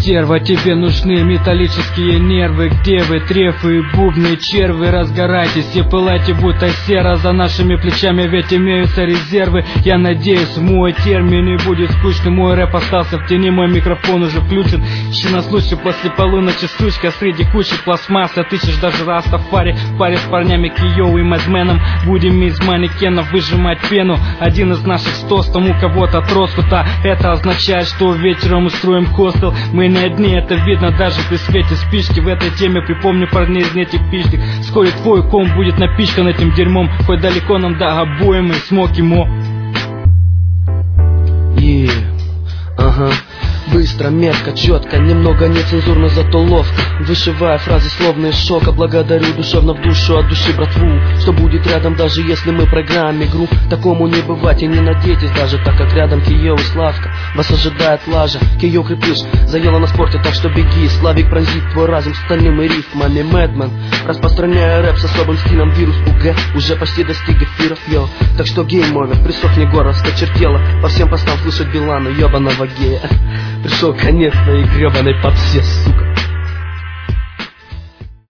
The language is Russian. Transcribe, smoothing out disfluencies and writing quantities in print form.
стерва, тебе нужны металлические нервы. Где вы, трефы и бубны, червы? Разгорайтесь и пылайте, будто сера. За нашими плечами ведь имеются резервы. Я надеюсь, мой термин не будет скучным. Мой рэп остался в тени, мой микрофон уже включен. Ищи на случай после полуночи, сучка, среди кучи пластмасса. Тысяч даже Растафари в паре с парнями Кио и Мэдменом. Будем из манекенов выжимать пену. Один из наших 100, тому кого-то троскута. Это означает, что вечером устроим хостел. Мы не одни, это видно даже при свете спички. В этой теме припомню парней из нетипичных. Вскоре твой ком будет напичкан этим дерьмом. Хоть далеко нам до обоим и смоки мо. Быстро, метко, четко, немного нецензурно, зато ловко. Вышивая фразы словно из шока. Благодарю душевно в душу от души братву, что будет рядом, даже если мы проиграем игру. Такому не бывать и не надейтесь, даже так как рядом Кио и Славка. Вас ожидает лажа, Кио крепыш, заела на спорте, так что беги. Славик пронзит твой разум стальными рифмами. Мэдмен, распространяя рэп с особым стилем. Вирус УГ уже почти достиг эфиров, йо. Так что гейм-овер, присохни горло, скачертело. По всем постам слышать Билана, ебаного гея. Пришел конец твоей гребаной попсе, сука.